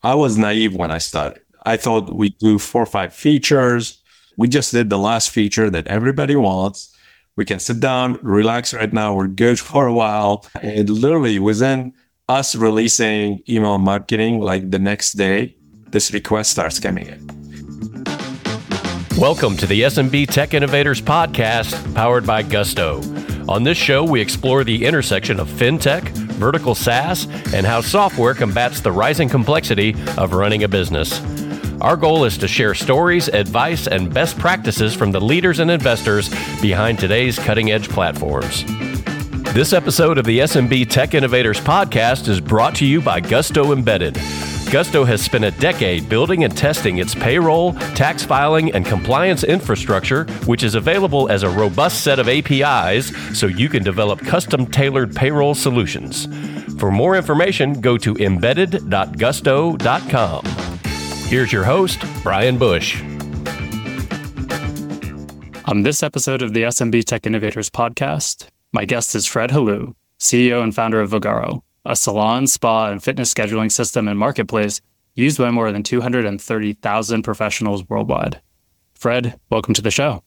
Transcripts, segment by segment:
I was naive when I started. I thought we'd do 4 or 5 features. We just did the last feature that everybody wants. We can sit down, relax right now. We're good for a while. And literally within us releasing email marketing, like the next day, this request starts coming in. Welcome to the SMB Tech Innovators Podcast, powered by Gusto. On this show, we explore the intersection of fintech, vertical SaaS, and how software combats the rising complexity of running a business. Our goal is to share stories, advice, and best practices from the leaders and investors behind today's cutting-edge platforms. This episode of the SMB Tech Innovators Podcast is brought to you by Gusto Embedded. Gusto has spent a decade building and testing its payroll, tax filing, and compliance infrastructure, which is available as a robust set of APIs so you can develop custom-tailored payroll solutions. For more information, go to embedded.gusto.com. Here's your host, Brian Bush. On this episode of the SMB Tech Innovators Podcast, my guest is Fred Helu, CEO and founder of Vagaro, a salon, spa, and fitness scheduling system and marketplace used by more than 230,000 professionals worldwide. Fred, welcome to the show.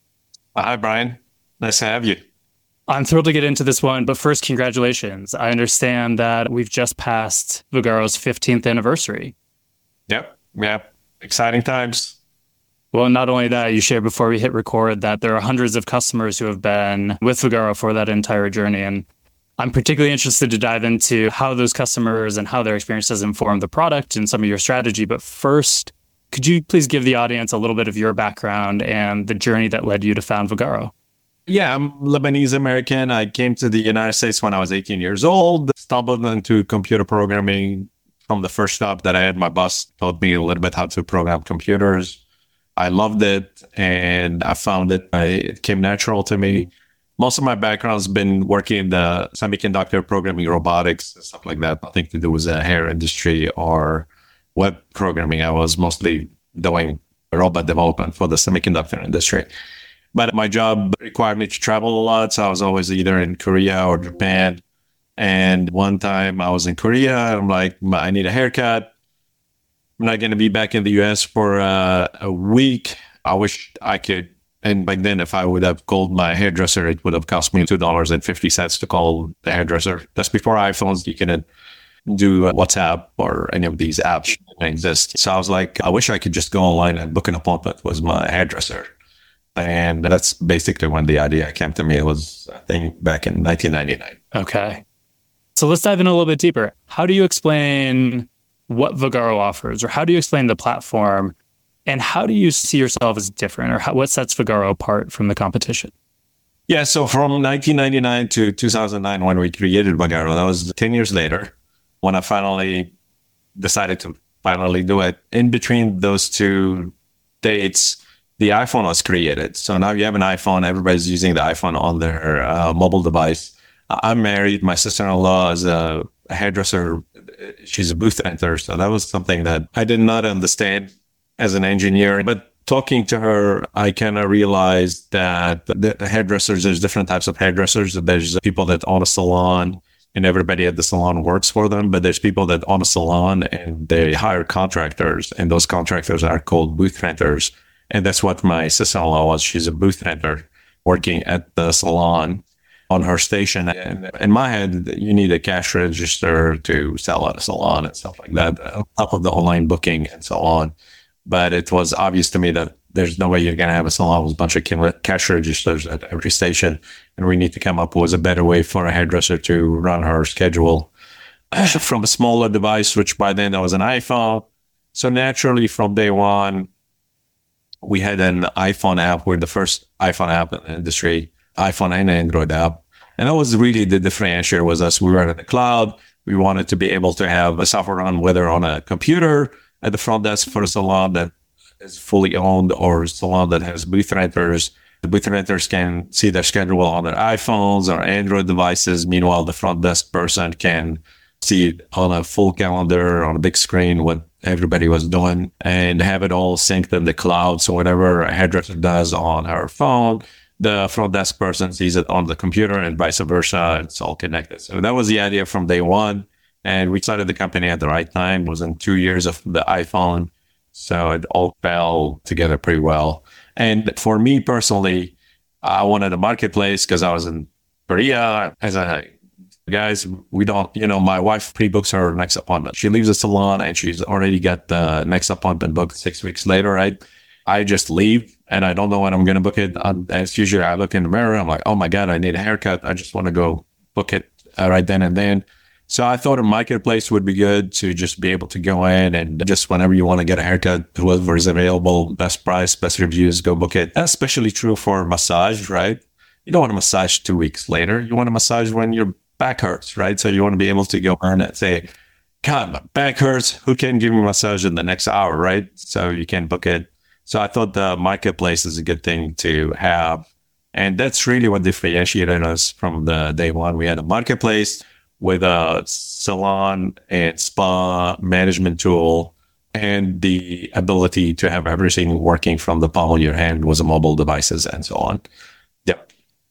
Hi, Brian. Nice to have you. I'm thrilled to get into this one, but first, congratulations. I understand that we've just passed Vagaro's 15th anniversary. Yep. Exciting times. Well, not only that, you shared before we hit record that there are hundreds of customers who have been with Vagaro for that entire journey. And I'm particularly interested to dive into how those customers and how their experience has informed the product and some of your strategy. But first, could you please give the audience a little bit of your background and the journey that led you to found Vagaro? Yeah, I'm Lebanese American. I came to the United States when I was 18 years old, stumbled into computer programming from the first job that I had. My boss taught me a little bit how to program computers. I loved it and I found it came natural to me. Most of my background has been working in the semiconductor programming, robotics, and stuff like that. Nothing to do with the hair industry or web programming. I was mostly doing robot development for the semiconductor industry. But my job required me to travel a lot. So I was always either in Korea or Japan. And one time I was in Korea, I'm like, I need a haircut. I'm not going to be back in the US for a week. I wish I could. And back then, if I would have called my hairdresser, it would have cost me $2.50 to call the hairdresser. That's before iPhones. You couldn't do WhatsApp or any of these apps that exist. So I was like, I wish I could just go online and book an appointment with my hairdresser. And that's basically when the idea came to me. It was, I think, back in 1999. Okay. So let's dive in a little bit deeper. How do you explain what Vagaro offers, or how do you explain the platform? And how do you see yourself as different, or what sets Vagaro apart from the competition? Yeah, so from 1999 to 2009, when we created Vagaro, that was 10 years later, when I finally decided to finally do it. In between those two dates, the iPhone was created. So now you have an iPhone, everybody's using the iPhone on their mobile device. I'm married. My sister-in-law is a hairdresser. She's a booth renter. So that was something that I did not understand as an engineer, but talking to her, I kind of realized that the hairdressers, there's different types of hairdressers. There's people that own a salon and everybody at the salon works for them, but there's people that own a salon and they hire contractors, and those contractors are called booth renters. And that's what my sister-in-law was. She's a booth renter working at the salon on her station. And in my head, you need a cash register to sell at a salon and stuff like that, on top of the online booking and so on. But it was obvious to me that there's no way you're going to have a salon with a bunch of cash registers at every station. And we need to come up with a better way for a hairdresser to run her schedule from a smaller device, which by then there was an iPhone. So naturally, from day one, we had an iPhone app. We're the first iPhone app in the industry, iPhone and Android app. And that was really the differentiator was us. We were in the cloud. We wanted to be able to have a software run, whether on a computer at the front desk for a salon that is fully owned or a salon that has booth renters. The booth renters can see their schedule on their iPhones or Android devices. Meanwhile, the front desk person can see it on a full calendar, on a big screen, what everybody was doing, and have it all synced in the cloud. So whatever a hairdresser does on her phone, the front desk person sees it on the computer and vice versa. It's all connected. So that was the idea from day one. And we started the company at the right time. It was in 2 years of the iPhone. So it all fell together pretty well. And for me personally, I wanted a marketplace because I was in Korea. Guys, we don't, my wife pre-books her next appointment. She leaves the salon and she's already got the next appointment booked 6 weeks later, right? I just leave and I don't know when I'm going to book it. As usually I look in the mirror, I'm like, oh my God, I need a haircut. I just want to go book it right then and then. So I thought a marketplace would be good to just be able to go in and just whenever you want to get a haircut, whoever is available, best price, best reviews, go book it. That's especially true for massage, right? You don't want to massage 2 weeks later. You want to massage when your back hurts, right? So you want to be able to go in and say, God, my back hurts. Who can give me a massage in the next hour, right? So you can book it. So I thought the marketplace is a good thing to have. And that's really what differentiated us from the day one. We had a marketplace with a salon and spa management tool and the ability to have everything working from the palm of your hand with the mobile devices and so on. Yep.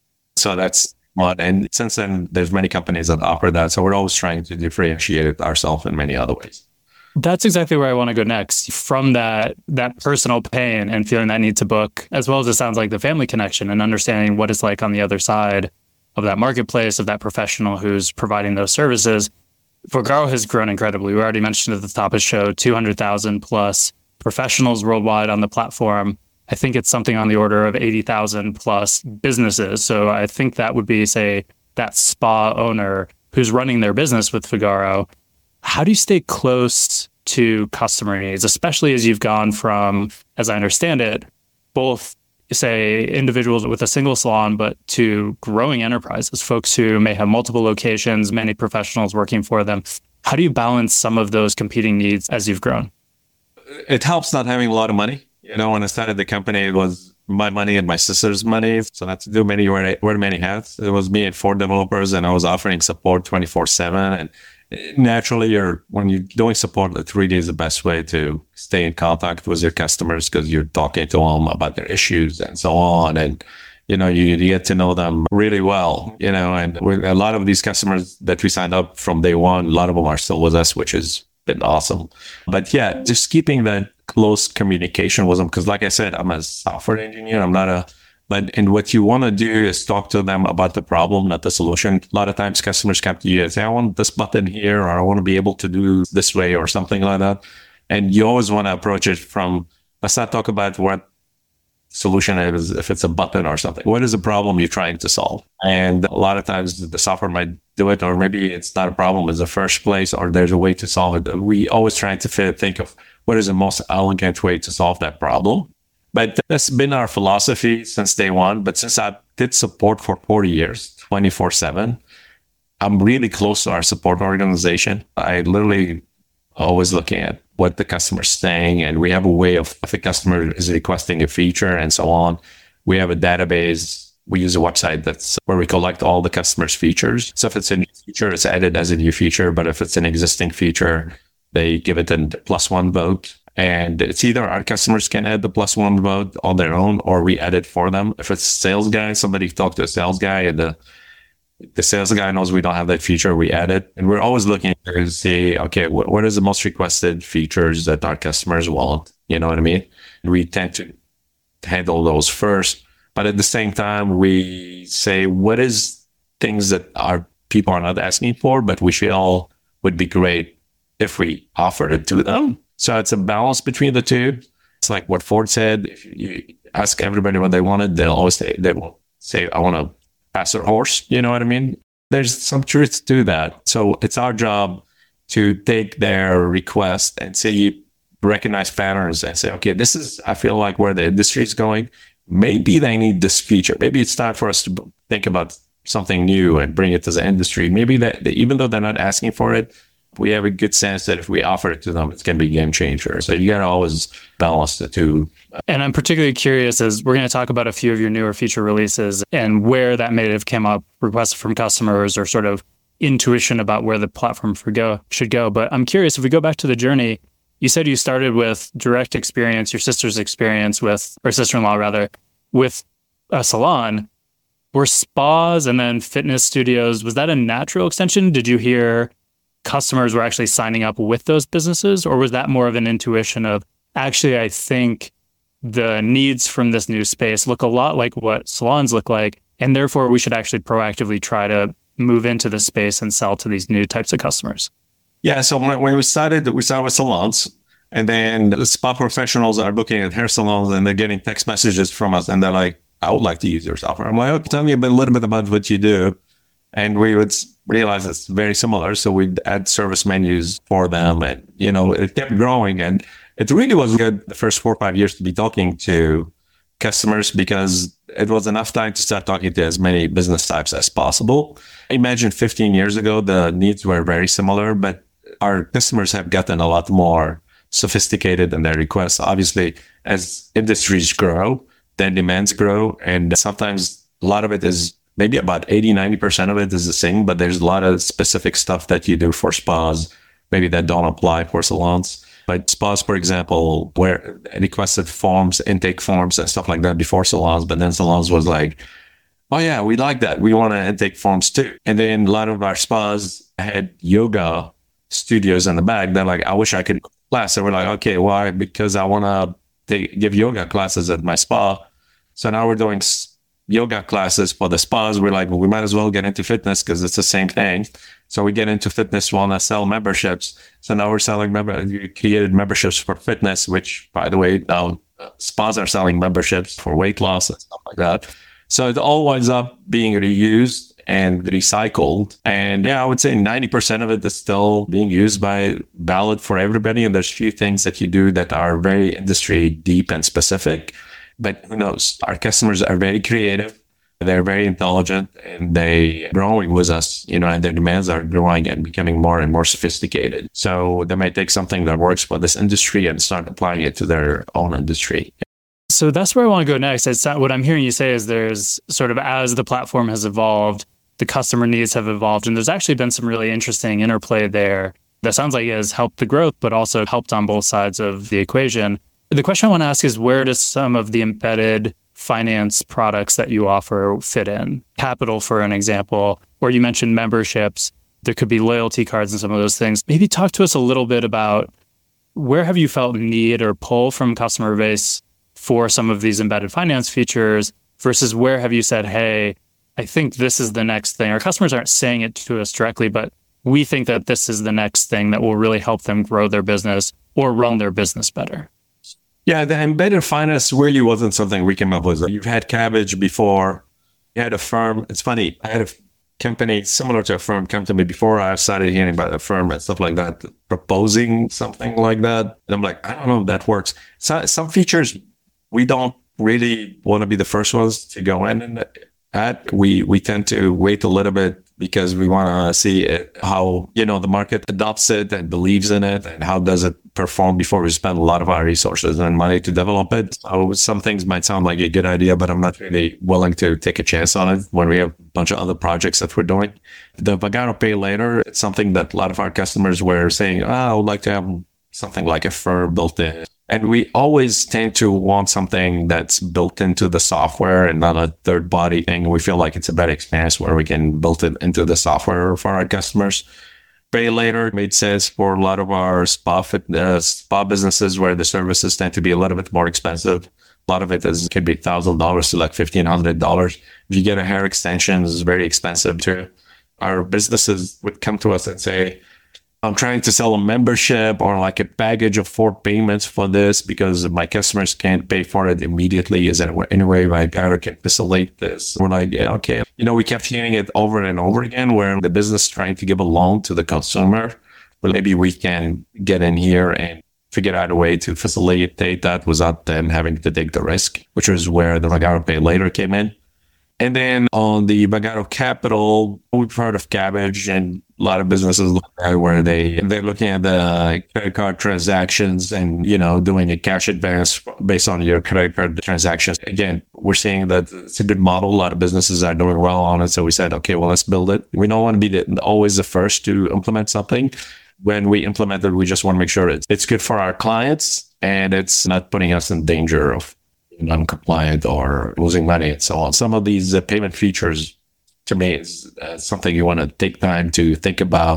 So that's one. And since then, there's many companies that offer that. So we're always trying to differentiate ourselves in many other ways. That's exactly where I want to go next. From that personal pain and feeling that need to book, as well as it sounds like the family connection and understanding what it's like on the other side of that marketplace, of that professional who's providing those services. Vogaro has grown incredibly. We already mentioned at the top of the show, 200,000 plus professionals worldwide on the platform. I think it's something on the order of 80,000 plus businesses. So I think that would be, say, that spa owner who's running their business with Vogaro. How do you stay close to customer needs, especially as you've gone from, as I understand it, both, say, individuals with a single salon, but to growing enterprises, folks who may have multiple locations, many professionals working for them? How do you balance some of those competing needs as you've grown? It helps not having a lot of money. When I started the company, it was my money and my sister's money. So I had to do wear many hats. It was me and 4 developers, and I was offering support 24/7. And naturally, when you're doing support, it really is the best way to stay in contact with your customers because you're talking to them about their issues and so on. And, you get to know them really well, and with a lot of these customers that we signed up from day one, a lot of them are still with us, which has been awesome. But yeah, just keeping that close communication with them. Because like I said, I'm a software engineer. And what you want to do is talk to them about the problem, not the solution. A lot of times customers come to you and say, I want this button here, or I want to be able to do this way or something like that. And you always want to approach it from, let's not talk about what solution it is, if it's a button or something. What is the problem you're trying to solve? And a lot of times the software might do it, or maybe it's not a problem in the first place, or there's a way to solve it. We always try to think of what is the most elegant way to solve that problem. But that's been our philosophy since day one. But since I did support for 40 years, 24/7, I'm really close to our support organization. I literally always looking at what the customer's saying. And we have a way of, if a customer is requesting a feature and so on, we have a database. We use a website that's where we collect all the customer's features. So if it's a new feature, it's added as a new feature. But if it's an existing feature, they give it a +1 vote. And it's either our customers can add the +1 vote on their own, or we add it for them. If it's a sales guy, somebody talked to a sales guy, and the sales guy knows we don't have that feature, we add it. And we're always looking to see, okay, what is the most requested features that our customers want? You know what I mean? We tend to handle those first. But at the same time, we say, what is things that our people are not asking for, but we feel would be great if we offered it to them? So it's a balance between the two. It's like what Ford said, if you ask everybody what they wanted, they will say, I want a faster horse. You know what I mean? There's some truth to that. So it's our job to take their request and recognize patterns and say, okay, this is, I feel like where the industry is going. Maybe they need this feature. Maybe it's time for us to think about something new and bring it to the industry. Maybe that even though they're not asking for it, we have a good sense that if we offer it to them, it's going to be a game changer. So you got to always balance the two. And I'm particularly curious as we're going to talk about a few of your newer feature releases and where that may have come up, requests from customers or sort of intuition about where the platform should go. But I'm curious, if we go back to the journey, you said you started with direct experience, your sister's experience or sister-in-law rather, with a salon. Were spas and then fitness studios, was that a natural extension? Did you hear customers were actually signing up with those businesses? Or was that more of an intuition of, actually, I think the needs from this new space look a lot like what salons look like, and therefore we should actually proactively try to move into this space and sell to these new types of customers? Yeah. So when we started with salons, and then the spa professionals are looking at hair salons and they're getting text messages from us and they're like, I would like to use your software. I'm like, okay, tell me a little bit about what you do. And we would realize it's very similar. So we'd add service menus for them, and, it kept growing. And it really was good the first 4 or 5 years to be talking to customers, because it was enough time to start talking to as many business types as possible. Imagine 15 years ago, the needs were very similar, but our customers have gotten a lot more sophisticated in their requests. Obviously, as industries grow, their demands grow. And sometimes a lot of it is maybe about 80-90% of it is the same, but there's a lot of specific stuff that you do for spas, maybe that don't apply for salons. But spas, for example, where requested forms, intake forms and stuff like that before salons, but then salons was like, oh yeah, we like that. We want to intake forms too. And then a lot of our spas had yoga studios in the back. They're like, I wish I could class. So we're like, okay, why? Because I want to give yoga classes at my spa. So now we're doing yoga classes for the spas. We're like, well, we might as well get into fitness because it's the same thing. So we get into fitness, wellness, sell memberships. So now we're selling we created memberships for fitness, which, by the way, now spas are selling memberships for weight loss and stuff like that. So it all winds up being reused and recycled. And yeah, I would say 90% of it is still being used valid for everybody. And there's a few things that you do that are very industry deep and specific. But who knows? Our customers are very creative. They're very intelligent, and they're growing with us, and their demands are growing and becoming more and more sophisticated. So they might take something that works for this industry and start applying it to their own industry. So that's where I want to go next. What I'm hearing you say is there's sort of, as the platform has evolved, the customer needs have evolved, and there's actually been some really interesting interplay there that sounds like it has helped the growth, but also helped on both sides of the equation. The question I want to ask is, where does some of the embedded finance products that you offer fit in? Capital, for an example, or you mentioned memberships. There could be loyalty cards and some of those things. Maybe talk to us a little bit about, where have you felt need or pull from customer base for some of these embedded finance features versus where have you said, hey, I think this is the next thing. Our customers aren't saying it to us directly, but we think that this is the next thing that will really help them grow their business or run their business better. Yeah, the embedded finance really wasn't something we came up with. You've had Kabbage before. You had Affirm. It's funny. I had a company similar to Affirm come to me before I started hearing about Affirm and stuff like that, proposing something like that. And I'm like, I don't know if that works. So, some features we don't really want to be the first ones to go in and add. We tend to wait a little bit because we want to see how the market adopts it and believes in it, and how does it perform before we spend a lot of our resources and money to develop it. So some things might sound like a good idea, but I'm not really willing to take a chance on it when we have a bunch of other projects that we're doing. The Vagaro Pay Later, it's something that a lot of our customers were saying, I would like to have something like Affirm built in. And we always tend to want something that's built into the software and not a third-party thing. We feel like it's a better experience where we can build it into the software for our customers. Pay Later made sense for a lot of our spa businesses where the services tend to be a little bit more expensive. A lot of it can be $1,000 to like $1,500. If you get a hair extension, it's very expensive too. Our businesses would come to us and say, I'm trying to sell a membership or like a package of 4 payments for this because my customers can't pay for it immediately. Is there any way I can facilitate this? We're like, yeah, okay. We kept hearing it over and over again where the business trying to give a loan to the consumer. But maybe we can get in here and figure out a way to facilitate that without them having to take the risk, which is where the Vagaro Pay Later came in. And then on the Vagaro Capital, we've heard of Kabbage, and a lot of businesses look at where they're looking at the credit card transactions and, doing a cash advance based on your credit card transactions. Again, we're seeing that it's a good model. A lot of businesses are doing well on it. So we said, okay, well, let's build it. We don't want to be always the first to implement something. When we implement it, we just want to make sure it's good for our clients and it's not putting us in danger of non-compliant or losing money and so on. Some of these payment features, to me, is something you want to take time to think about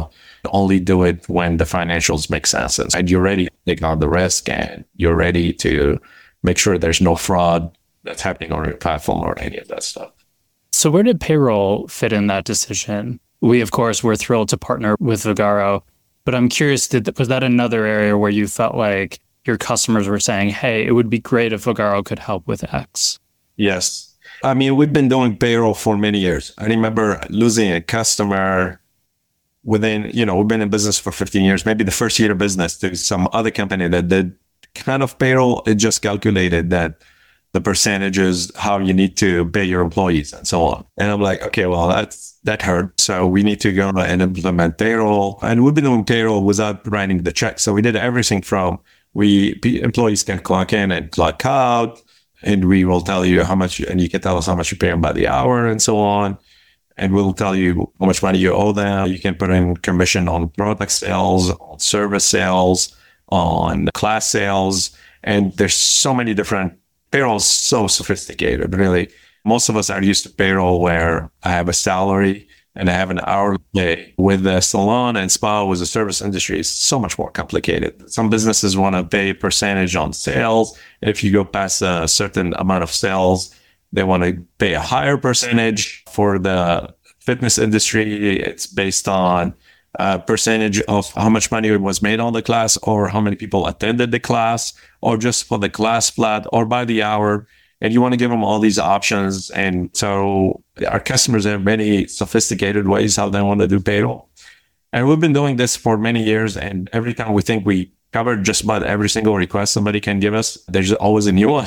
only do it when the financials make sense and you're ready to take on the risk and you're ready to make sure there's no fraud that's happening on your platform or any of that stuff. So where did payroll fit in that decision? We, of course, were thrilled to partner with Vagaro, but I'm curious, was that another area where you felt like your customers were saying, hey, it would be great if Vagaro could help with X? Yes. I mean, we've been doing payroll for many years. I remember losing a customer within, we've been in business for 15 years, maybe the first year of business, to some other company that did kind of payroll. It just calculated that the percentages, how you need to pay your employees and so on. And I'm like, okay, well, that hurt. So we need to go and implement payroll. And we've been doing payroll without writing the check. So we did everything from employees can clock in and clock out, and we will tell you how much, and you can tell us how much you pay them by the hour and so on. And we'll tell you how much money you owe them. You can put in commission on product sales, on service sales, on class sales. And there's so many different payroll is so sophisticated, really. Most of us are used to payroll where I have a salary and I have an hourly pay. With the salon and spa, with the service industry, it's so much more complicated. Some businesses want to pay percentage on sales. If you go past a certain amount of sales, they want to pay a higher percentage. For the fitness industry, it's based on a percentage of how much money was made on the class, or how many people attended the class, or just for the class flat, or by the hour. And you want to give them all these options. And so our customers have many sophisticated ways how they want to do payroll. And we've been doing this for many years. And every time we think we covered just about every single request somebody can give us, there's always a new one.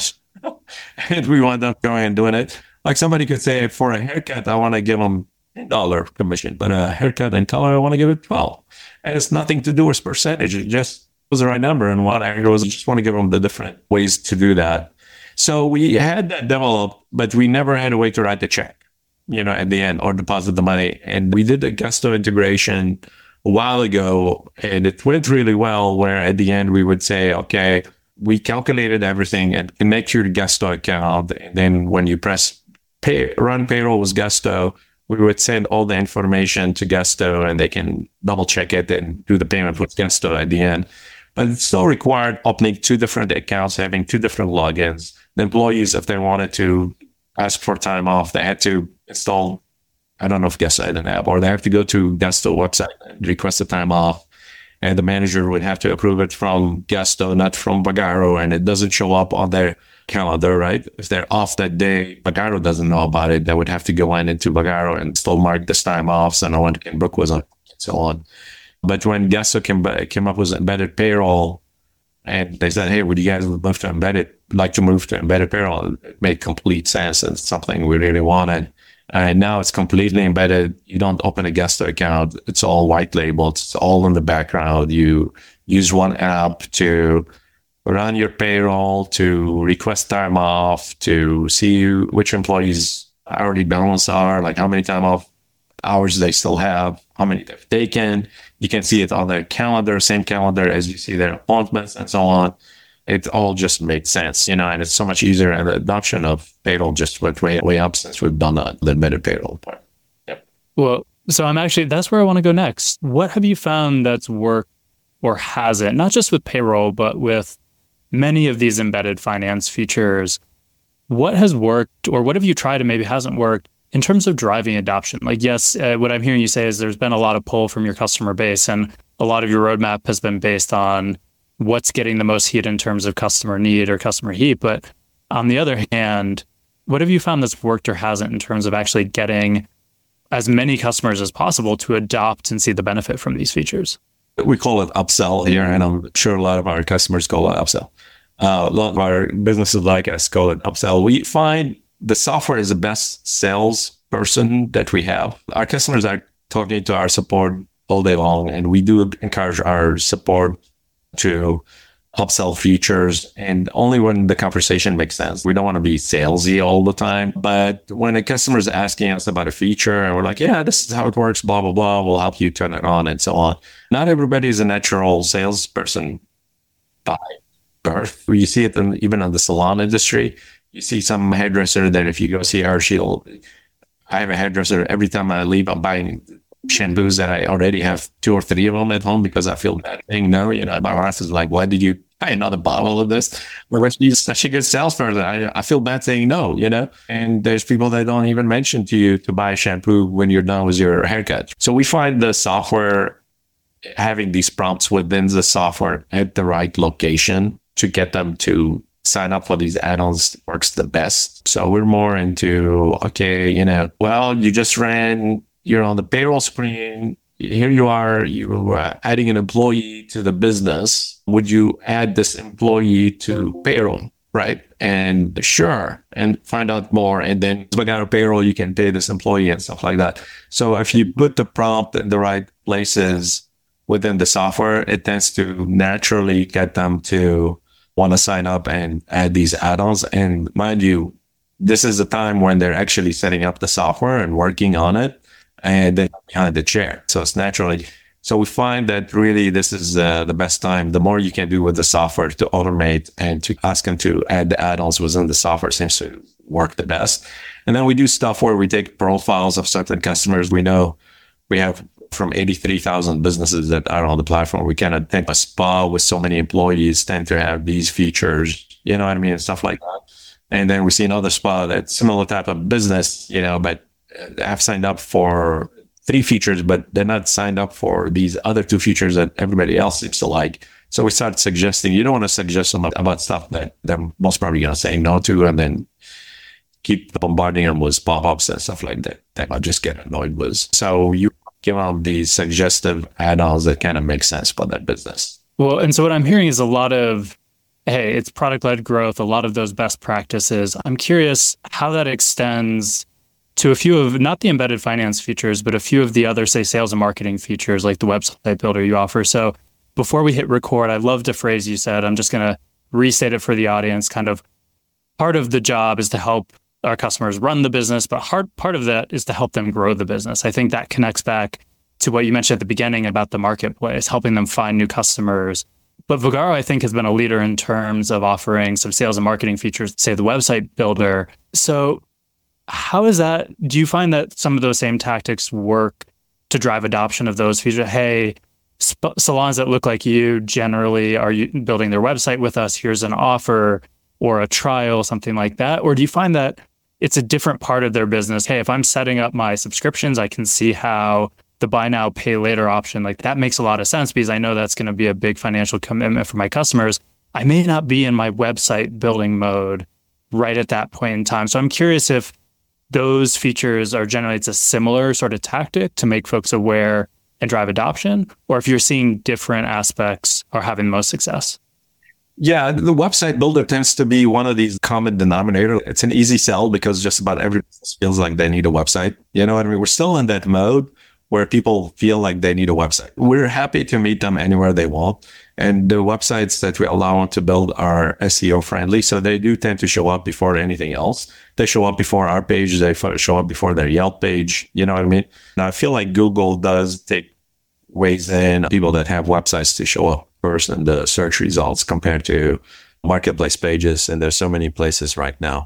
And we wind up going and doing it. Like somebody could say, for a haircut, I want to give them $10 commission, but a haircut in color, I want to give it 12. And it's nothing to do with percentage. It just was the right number. And one angle was, I just want to give them the different ways to do that. So we had that developed, but we never had a way to write the check, at the end, or deposit the money. And we did a Gusto integration a while ago, and it went really well, where at the end we would say, okay, we calculated everything and connect your Gusto account. And then when you press run payroll with Gusto, we would send all the information to Gusto and they can double check it and do the payment with Gusto at the end. But it still required opening two different accounts, having two different logins. The employees, if they wanted to ask for time off, they had to install, I don't know if Gusto had an app, or they have to go to Gusto website and request the time off. And the manager would have to approve it from Gusto, not from Vagaro, and it doesn't show up on their calendar, right? If they're off that day, Vagaro doesn't know about it. They would have to go into Vagaro and still mark this time off so no one can book with them, and so on. But when Gusto came up with embedded payroll, and they said, hey, would you guys love to like to move to embedded payroll? It made complete sense, and something we really wanted. And now it's completely embedded. You don't open a Gusto account. It's all white labeled. It's all in the background. You use one app to run your payroll, to request time off, to see which employees' hourly balance are, like how many time off hours they still have, how many they've taken. You can see it on their calendar, same calendar as you see their appointments and so on. It all just made sense, and it's so much easier. And the adoption of payroll just went way up since we've done the embedded payroll part. Yep. Well, so that's where I want to go next. What have you found that's worked or hasn't, not just with payroll, but with many of these embedded finance features? What has worked, or what have you tried and maybe hasn't worked in terms of driving adoption? Like, yes, what I'm hearing you say is there's been a lot of pull from your customer base, and a lot of your roadmap has been based on what's getting the most heat in terms of customer need or customer heat. But on the other hand, what have you found that's worked or hasn't in terms of actually getting as many customers as possible to adopt and see the benefit from these features? We call it upsell here, and I'm sure a lot of our customers call it upsell. A lot of our businesses like us call it upsell. We find the software is the best salesperson that we have. Our customers are talking to our support all day long, and we do encourage our support to upsell features, and only when the conversation makes sense. We don't want to be salesy all the time, but when a customer is asking us about a feature and we're like, yeah, this is how it works, blah, blah, blah, we'll help you turn it on and so on. Not everybody is a natural salesperson by birth. You see it even in the salon industry. You see some hairdresser that if you go see her, I have a hairdresser, every time I leave, I'm buying shampoos that I already have 2 or 3 of them at home because I feel bad saying no. My wife is like, why did you buy another bottle of this? Where she's such a good salesperson. I feel bad saying no, and there's people that don't even mention to you to buy a shampoo when you're done with your haircut. So we find the software, having these prompts within the software at the right location to get them to sign up for these add-ons works the best. So we're more into, okay, well, you're on the payroll screen. Here you are adding an employee to the business. Would you add this employee to payroll? Right. And sure. And find out more. And then what kind of payroll you can pay this employee and stuff like that. So if you put the prompt in the right places within the software, it tends to naturally get them to want to sign up and add these add-ons. And mind you, this is the time when they're actually setting up the software and working on it, and then behind the chair. So it's naturally. So we find that really this is the best time. The more you can do with the software to automate and to ask them to add the add-ons within the software seems to work the best. And then we do stuff where we take profiles of certain customers. We know we have from 83,000 businesses that are on the platform. We kind of think a spa with so many employees tend to have these features, you know what I mean, and stuff like that. And then we see another spa that's similar type of business, but have signed up for 3 features, but they're not signed up for these other 2 features that everybody else seems to like. So we started suggesting, you don't want to suggest them about stuff that they're most probably going to say no to, and then keep bombarding them with pop-ups and stuff like that I'll just get annoyed with. So you give them these suggestive add-ons that kind of make sense for that business. Well, and so what I'm hearing is a lot of, hey, it's product-led growth, a lot of those best practices. I'm curious how that extends to a few of, not the embedded finance features, but a few of the other, say, sales and marketing features like the website builder you offer. So before we hit record, I loved a phrase you said. I'm just going to restate it for the audience. Kind of part of the job is to help our customers run the business, but part of that is to help them grow the business. I think that connects back to what you mentioned at the beginning about the marketplace, helping them find new customers. But Vagaro, I think, has been a leader in terms of offering some sales and marketing features, say the website builder. So how is that? Do you find that some of those same tactics work to drive adoption of those features? Hey, salons that look like you generally are building their website with us. Here's an offer or a trial, something like that. Or do you find that it's a different part of their business? Hey, if I'm setting up my subscriptions, I can see how the buy now, pay later option, like that makes a lot of sense because I know that's going to be a big financial commitment for my customers. I may not be in my website building mode right at that point in time. So I'm curious if those features are generally, it's a similar sort of tactic to make folks aware and drive adoption, or if you're seeing different aspects are having the most success. Yeah, the website builder tends to be one of these common denominator. It's an easy sell because just about every business feels like they need a website. You know what I mean? We're still in that mode where people feel like they need a website. We're happy to meet them anywhere they want. And the websites that we allow them to build are SEO friendly. So they do tend to show up before anything else. They show up before our page. They show up before their Yelp page. You know what I mean? Now, I feel like Google does take ways in people that have websites to show up first in the search results compared to marketplace pages. And there's so many places right now.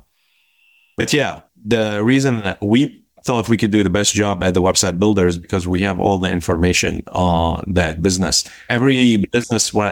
But yeah, the reason that we thought we could do the best job at the website builder is because we have all the information on that business. Every business, when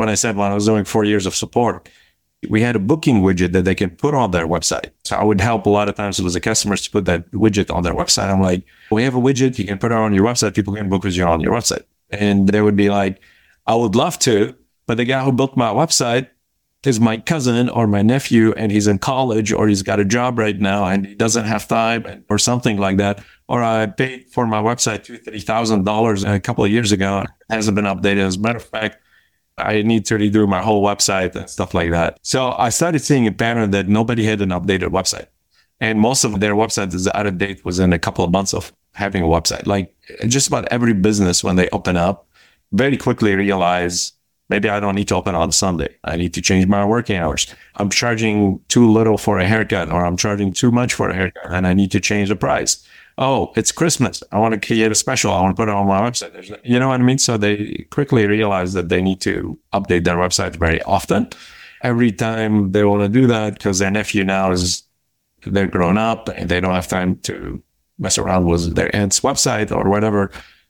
I was doing 4 years of support, we had a booking widget that they can put on their website. So I would help a lot of times with the customers to put that widget on their website. I'm like, we have a widget, you can put it on your website, people can book with you on your website. And they would be like, I would love to, but the guy who built my website is my cousin or my nephew, and he's in college or he's got a job right now and he doesn't have time or something like that. Or I paid for my website $2,000-$3,000 a couple of years ago. It hasn't been updated. As a matter of fact, I need to redo my whole website and stuff like that. So I started seeing a pattern that nobody had an updated website. And most of their website is out of date within a couple of months of having a website. Like just about every business, when they open up, very quickly realize, maybe I don't need to open on Sunday. I need to change my working hours. I'm charging too little for a haircut, or I'm charging too much for a haircut, and I need to change the price. Oh, it's Christmas. I want to create a special. I want to put it on my website. You know what I mean? So they quickly realize that they need to update their website very often. Every time they want to do that, because their nephew now they're grown up and they don't have time to mess around with their aunt's website or whatever.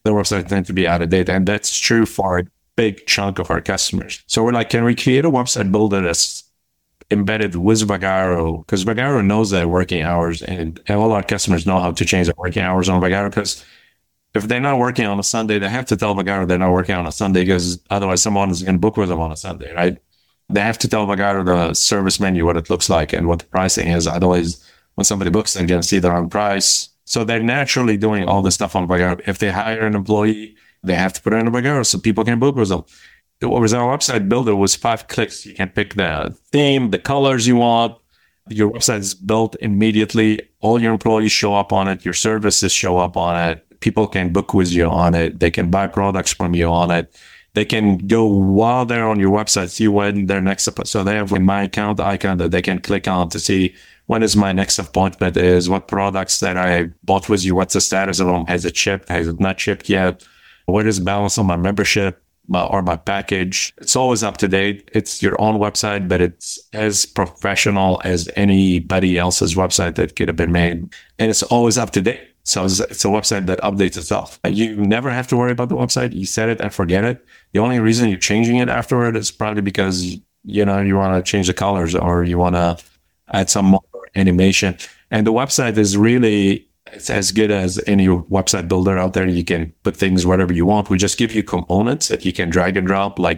the website tend to be out of date. And that's true for a big chunk of our customers. So we're like, can we create a website builder that's embedded with Vagaro? Because Vagaro knows their working hours, and all our customers know how to change their working hours on Vagaro. Because if they're not working on a Sunday, they have to tell Vagaro they're not working on a Sunday, because otherwise someone is going to book with them on a Sunday, right? They have to tell Vagaro the service menu, what it looks like and what the pricing is. Otherwise, when somebody books, they're going to see the wrong price. So they're naturally doing all this stuff on Vagaro. If they hire an employee, they have to put it in Vagaro so people can book with them. What was our website builder was 5 clicks. You can pick the theme, the colors you want. Your website is built immediately. All your employees show up on it. Your services show up on it. People can book with you on it. They can buy products from you on it. They can go while they're on your website, see when their next appointment. So they have a My Account icon that they can click on to see when is my next appointment is, what products that I bought with you, what's the status of them, has it shipped, has it not shipped yet, what is the balance on my membership or my package. It's always up to date. It's your own website, but it's as professional as anybody else's website that could have been made. And it's always up to date. So it's a website that updates itself. You never have to worry about the website. You set it and forget it. The only reason you're changing it afterward is probably because, you want to change the colors or you want to add some more animation. And the website is really, it's as good as any website builder out there. You can put things wherever you want. We just give you components that you can drag and drop, like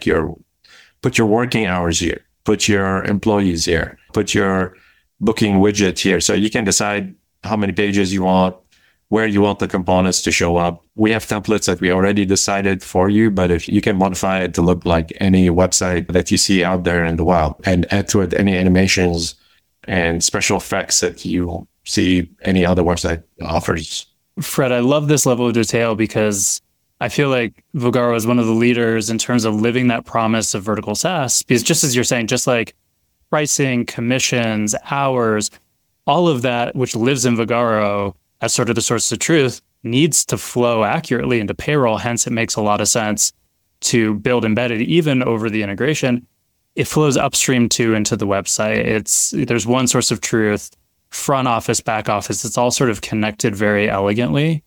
put your working hours here, put your employees here, put your booking widget here. So you can decide how many pages you want, where you want the components to show up. We have templates that we already decided for you, but if you can modify it to look like any website that you see out there in the wild and add to it any animations and special effects that you see any other website offers. Fred, I love this level of detail because I feel like Vagaro is one of the leaders in terms of living that promise of vertical SaaS. Because just as you're saying, just like pricing, commissions, hours, all of that, which lives in Vagaro as sort of the source of truth, needs to flow accurately into payroll. Hence, it makes a lot of sense to build embedded even over the integration. It flows upstream too into the website. There's one source of truth, front office, back office. It's all sort of connected very elegantly.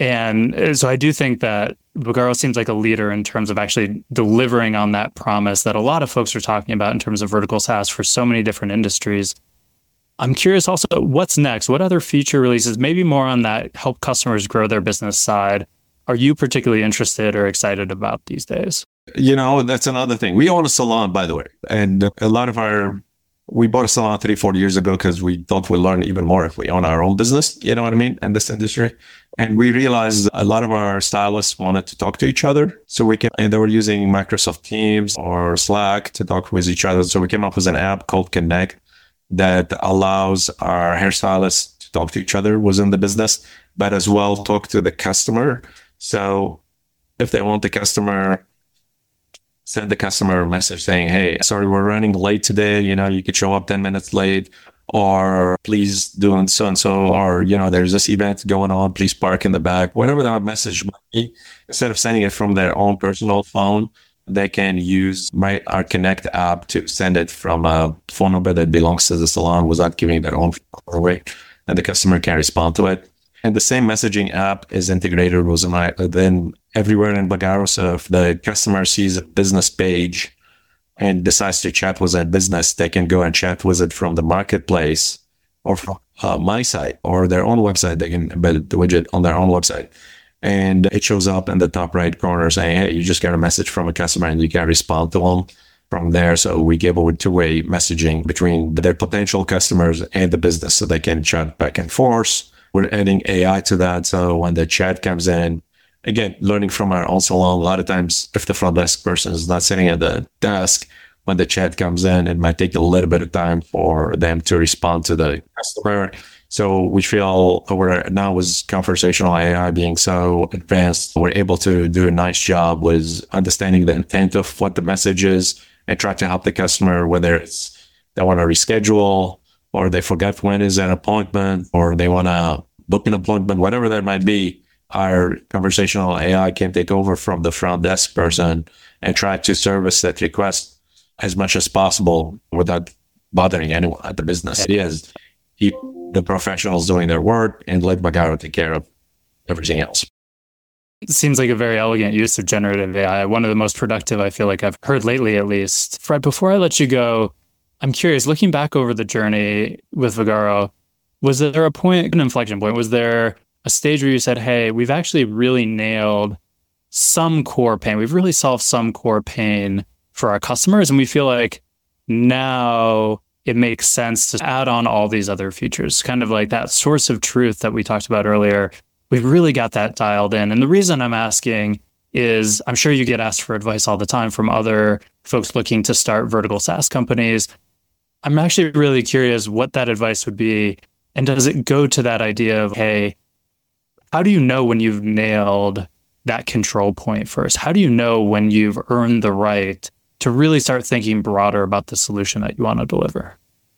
And so I do think that Vagaro seems like a leader in terms of actually delivering on that promise that a lot of folks are talking about in terms of vertical SaaS for so many different industries. I'm curious also, what's next? What other feature releases, maybe more on that help customers grow their business side, are you particularly interested or excited about these days? That's another thing. We own a salon, by the way. And we bought a salon 3-4 years ago because we thought we'd learn even more if we own our own business, you know what I mean, in this industry. And we realized a lot of our stylists wanted to talk to each other. And they were using Microsoft Teams or Slack to talk with each other. So we came up with an app called Connect that allows our hairstylists to talk to each other within the business, but as well talk to the customer. So if they want send the customer a message saying, hey, sorry, we're running late today. You could show up 10 minutes late, or please do so and so, or, there's this event going on, please park in the back, whatever that message might be. Instead of sending it from their own personal phone, they can use our Connect app to send it from a phone number that belongs to the salon without giving their own phone number away, and the customer can respond to it. And the same messaging app is integrated then everywhere in Vagaro. So if the customer sees a business page and decides to chat with that business, they can go and chat with it from the marketplace or from my site or their own website. They can embed the widget on their own website. And it shows up in the top right corner saying, hey, you just got a message from a customer and you can respond to them from there. So we give a two-way messaging between their potential customers and the business so they can chat back and forth. We're adding AI to that. So when the chat comes in, again, learning from our own salon, a lot of times if the front desk person is not sitting at the desk, when the chat comes in, it might take a little bit of time for them to respond to the customer. So we feel we're now with conversational AI being so advanced, we're able to do a nice job with understanding the intent of what the message is and try to help the customer, whether it's they want to reschedule or they forgot when is an appointment or they want to book an appointment, whatever that might be. Our conversational AI can take over from the front desk person and try to service that request as much as possible without bothering anyone at the business. It is keep the professionals doing their work and let Vagaro take care of everything else. It seems like a very elegant use of generative AI. One of the most productive I feel like I've heard lately, at least. Fred, before I let you go, I'm curious, looking back over the journey with Vagaro, was there a point, an inflection point? Was there a stage where you said, hey, we've actually really nailed some core pain. We've really solved some core pain for our customers. And we feel like now it makes sense to add on all these other features, kind of like that source of truth that we talked about earlier. We've really got that dialed in. And the reason I'm asking is I'm sure you get asked for advice all the time from other folks looking to start vertical SaaS companies. I'm actually really curious what that advice would be. And does it go to that idea of, hey, how do you know when you've nailed that control point first? How do you know when you've earned the right to really start thinking broader about the solution that you want to deliver?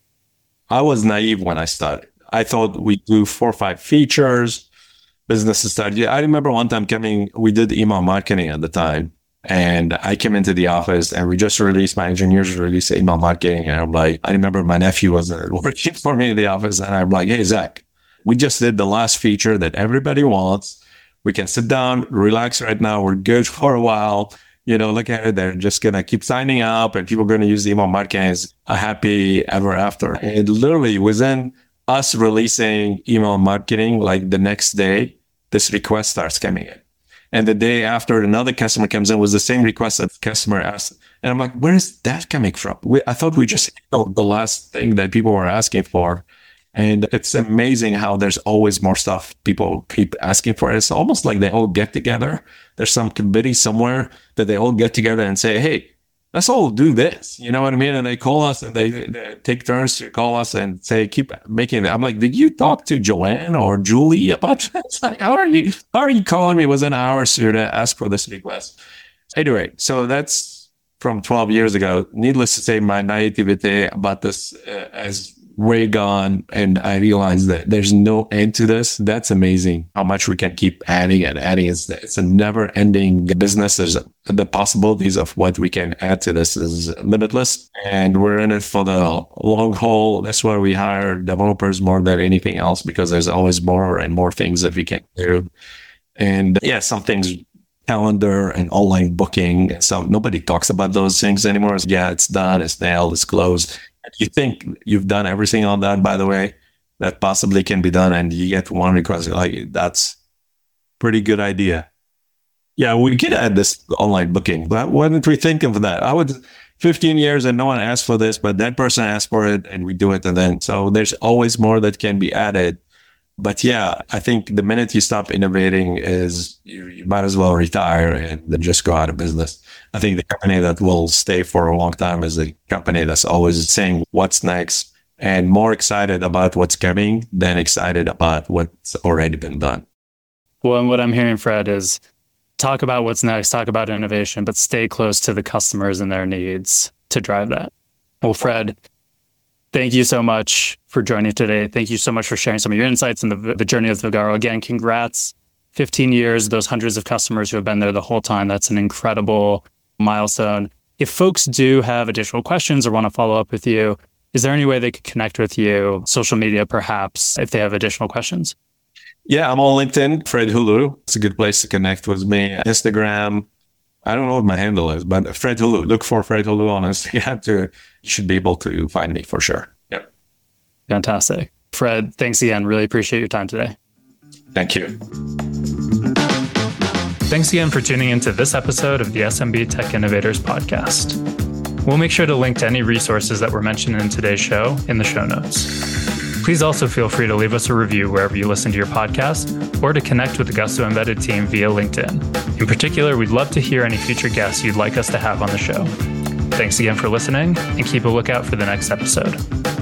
I was naive when I started. I thought we'd do 4 or 5 features, businesses started. I remember one time we did email marketing at the time. And I came into the office and we just released, my engineers released email marketing. And I'm like, I remember my nephew was working for me in the office. And I'm like, hey, Zach, we just did the last feature that everybody wants. We can sit down, relax right now. We're good for a while. Look at it. They're just going to keep signing up and people are going to use the email marketing as a happy ever after. And literally within us releasing email marketing, like the next day, this request starts coming in. And the day after, another customer comes in with the same request that the customer asked. And I'm like, where is that coming from? I thought we just handled the last thing that people were asking for. And it's amazing how there's always more stuff people keep asking for. It's almost like they all get together. There's some committee somewhere that they all get together and say, hey, let's all do this. You know what I mean? And they call us and they take turns to call us and say, keep making it. I'm like, did you talk to Joanne or Julie about this? Like, how are you calling me within hours to ask for this request? Anyway, so that's from 12 years ago. Needless to say, my naivety about this has way gone. And I realized that there's no end to this. That's amazing how much we can keep adding and adding. It's a never ending business. There's the possibilities of what we can add to this is limitless. And we're in it for the long haul. That's why we hire developers more than anything else, because there's always more and more things that we can do. And yeah, some things, calendar and online booking. So nobody talks about those things anymore. Yeah, it's done. It's nailed. It's closed. You think you've done everything on that, by the way, that possibly can be done, and you get one request, like, that's pretty good idea. Yeah, we could add this online booking, but why didn't we think of that? 15 years and no one asked for this, but that person asked for it and we do it. And then, so there's always more that can be added. But yeah, I think the minute you stop innovating is you might as well retire and then just go out of business. I think the company that will stay for a long time is a company that's always saying what's next and more excited about what's coming than excited about what's already been done. Well, and what I'm hearing, Fred, is talk about what's next, talk about innovation, but stay close to the customers and their needs to drive that. Well, Fred, thank you so much for joining today. Thank you so much for sharing some of your insights in the journey of Vagaro. Again, congrats. 15 years, those hundreds of customers who have been there the whole time. That's an incredible milestone. If folks do have additional questions or want to follow up with you, is there any way they could connect with you, social media perhaps, if they have additional questions? Yeah, I'm on LinkedIn, Fred Hulu. It's a good place to connect with me. Instagram, I don't know what my handle is, but Fred Hulu. Look for Fred Hulu on Instagram. You should be able to find me for sure. Yep. Fantastic. Fred, thanks again. Really appreciate your time today. Thank you. Thanks again for tuning into this episode of the SMB Tech Innovators podcast. We'll make sure to link to any resources that were mentioned in today's show in the show notes. Please also feel free to leave us a review wherever you listen to your podcast or to connect with the Gusto Embedded team via LinkedIn. In particular, we'd love to hear any future guests you'd like us to have on the show. Thanks again for listening and keep a lookout for the next episode.